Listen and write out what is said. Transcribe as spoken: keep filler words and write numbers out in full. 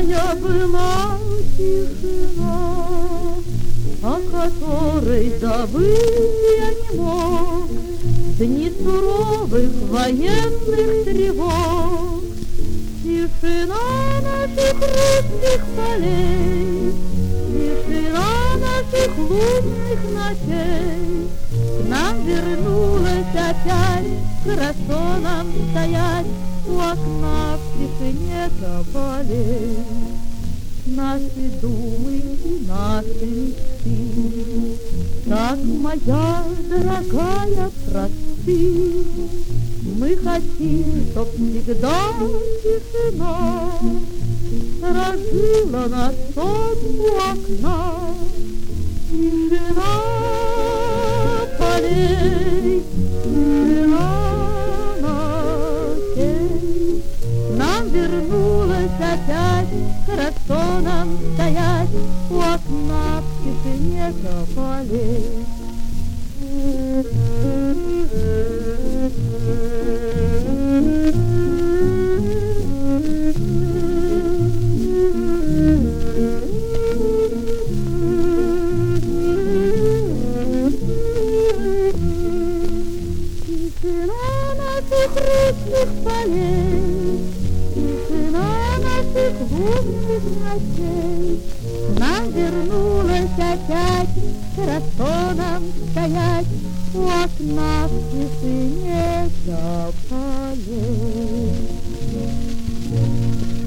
меня была тишина, о которой забыть я не мог. Дни суровых военных тревог, тишина наших русских полей, тишина наших лунных ночей. К нам вернулась опять, хорошо нам стоять у окна в тишине тополей. Наши думы и наши мечты, так, моя дорогая, просты. Мы хотим, чтоб всегда тишина сторожила нас сон у окна. Тишина полей, тишина ночей. Нам вернулась опять, хорошо нам стоять у окна в тишине тополей. Тишина наших русских полей, тишина наших лунных ночей. Нам вернулась опять, хорошо нам стоять у окна в тишине тополей.